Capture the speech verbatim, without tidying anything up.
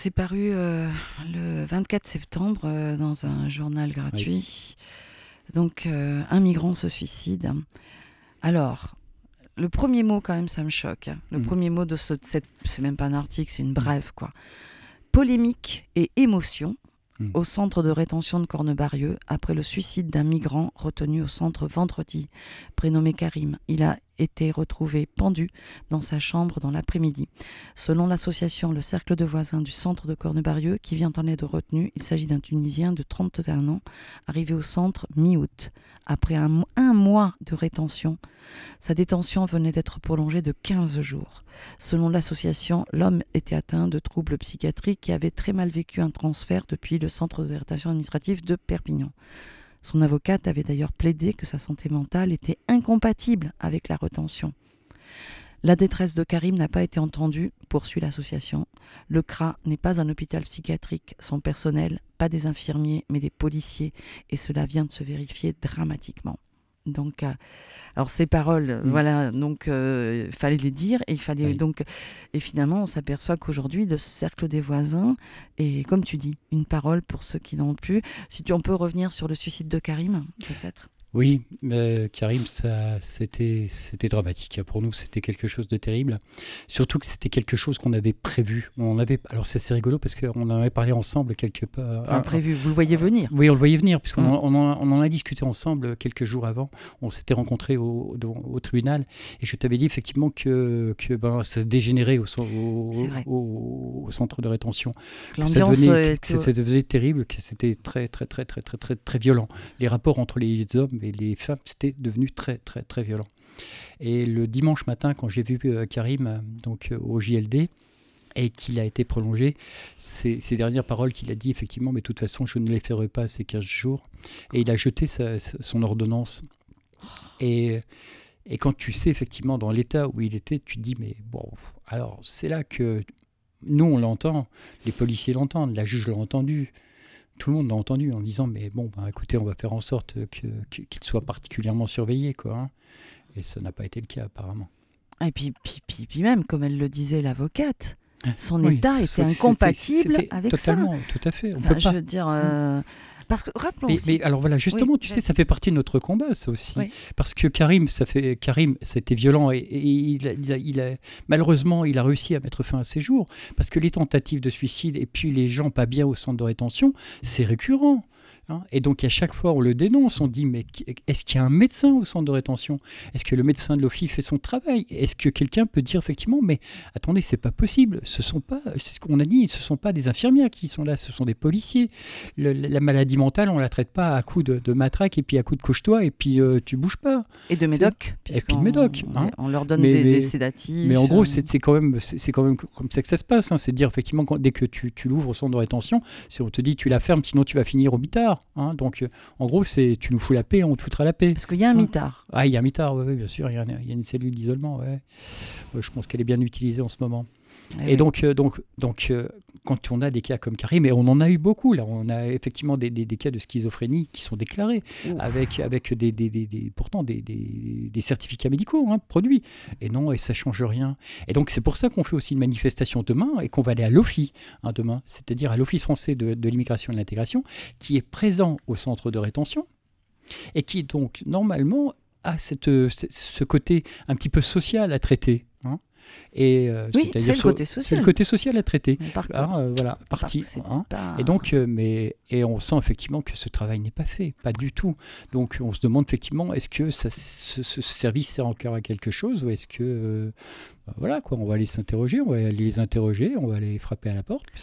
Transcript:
C'est paru euh, le vingt-quatre septembre euh, dans un journal gratuit. Oui. Donc, euh, un migrant se suicide. Alors, le premier mot, quand même, ça me choque. Le mmh. premier mot de ce, cette, c'est même pas un article, c'est une brève, quoi. Polémique et émotion mmh. au centre de rétention de Cornebarieux après le suicide d'un migrant retenu au centre vendredi, prénommé Karim. Il a été retrouvé pendu dans sa chambre dans l'après-midi. Selon l'association Le Cercle de Voisins du centre de Cornebarieux, qui vient en aide aux retenus, il s'agit d'un Tunisien de trente et un ans, arrivé au centre mi-août. Après un, un mois de rétention, sa détention venait d'être prolongée de quinze jours. Selon l'association, l'homme était atteint de troubles psychiatriques et avait très mal vécu un transfert depuis le centre de rétention administrative de Perpignan. Son avocate avait d'ailleurs plaidé que sa santé mentale était incompatible avec la rétention. La détresse de Karim n'a pas été entendue, poursuit l'association. Le C R A n'est pas un hôpital psychiatrique. Son personnel, pas des infirmiers, mais des policiers. Et cela vient de se vérifier dramatiquement. Donc, euh, alors ces paroles, mmh. voilà, donc il euh, fallait les dire et il fallait oui. donc, et finalement on s'aperçoit qu'aujourd'hui le cercle des voisins est, comme tu dis, une parole pour ceux qui n'ont plus. Si tu, on peut revenir sur le suicide de Karim, peut-être. Oui, mais Karim, ça, c'était, c'était dramatique. Pour nous, c'était quelque chose de terrible. Surtout que c'était quelque chose qu'on avait prévu. On avait, alors c'est assez rigolo parce qu'on en avait parlé ensemble quelque part. Un prévu, vous le voyez venir. Oui, on le voyait venir puisqu'on mmh. en, on en, on en a discuté ensemble quelques jours avant. On s'était rencontrés au, au, au tribunal et je t'avais dit effectivement que, que ben, ça se dégénérait au, au, au, au centre de rétention. Que ça devenait, que ça devenait terrible, que c'était très, très, très, très, très, très, très violent. Les rapports entre les hommes et les femmes, c'était devenu très, très, très violent. Et le dimanche matin, quand j'ai vu euh, Karim donc, euh, au J L D, et qu'il a été prolongé, ces, ces dernières paroles qu'il a dit, effectivement, mais de toute façon, je ne les ferai pas ces quinze jours. Et il a jeté sa, son ordonnance. Et, et quand tu sais, effectivement, dans l'état où il était, tu te dis, mais bon, alors c'est là que nous, on l'entend, les policiers l'entendent, la juge l'a entendu, tout le monde l'a entendu en disant mais bon bah, écoutez on va faire en sorte que, que, qu'il soit particulièrement surveillé quoi hein. Et ça n'a pas été le cas apparemment. Et puis, puis, puis, puis même comme elle le disait l'avocate, son oui, état était incompatible c'était avec totalement, ça. Tout à fait. On enfin, peut je pas. veux dire. Euh... Parce que, rappelons mais, aussi... mais alors voilà, justement, oui, tu sais, ça fait partie de notre combat, ça aussi. Oui. Parce que Karim, ça fait, Karim, ça a été violent et, et il, a, il, a, il a, malheureusement, il a réussi à mettre fin à ses jours. Parce que les tentatives de suicide et puis les gens pas bien au centre de rétention, c'est récurrent. Hein, et donc, à chaque fois, on le dénonce. On dit, mais est-ce qu'il y a un médecin au centre de rétention ? Est-ce que le médecin de l'OFII fait son travail ? Est-ce que quelqu'un peut dire, effectivement, mais attendez, c'est pas possible. Ce sont pas, c'est ce qu'on a dit, ce ne sont pas des infirmières qui sont là, ce sont des policiers. Le, la maladie mentale, on ne la traite pas à coups de, de matraque et puis à coups de couche-toi et puis euh, tu bouges pas. Et de médoc. Et puis de médoc. On, hein. on leur donne mais, des, mais, des sédatifs. Mais en gros, c'est, c'est, quand même, c'est, c'est quand même comme ça que ça se passe. Hein. C'est de dire, effectivement, quand, dès que tu, tu l'ouvres au centre de rétention, c'est, on te dit, tu la fermes, sinon tu vas finir au mitard. Hein. Donc, en gros, c'est tu nous fous la paix, on te foutra la paix. Parce qu'il y a un mitard. Ah, il y a un mitard, oui, bien sûr. Il y a, il y a une cellule d'isolement, ouais. Ouais, je pense qu'elle est bien utilisée en ce moment. Et, et oui. donc, euh, donc, donc euh, quand on a des cas comme Karim, et on en a eu beaucoup, là, on a effectivement des, des, des cas de schizophrénie qui sont déclarés, Ouh. avec, avec des, des, des, des, pourtant des, des, des certificats médicaux hein, produits. Et non, et ça ne change rien. Et donc, c'est pour ça qu'on fait aussi une manifestation demain et qu'on va aller à l'OFII hein, demain, c'est-à-dire à l'Office français de, de l'immigration et de l'intégration, qui est présent au centre de rétention et qui, donc, normalement, a cette, ce côté un petit peu social à traiter. Hein. Et euh, oui, c'est-à-dire c'est le côté social. C'est le côté social à traiter. Par hein, euh, voilà, partie. Hein. Pas... Et donc, euh, mais et on sent effectivement que ce travail n'est pas fait, pas du tout. Donc, on se demande effectivement, est-ce que ça, ce, ce service sert encore à quelque chose ou est-ce que, euh, voilà quoi, on va aller s'interroger, on va aller les interroger, on va aller frapper à la porte.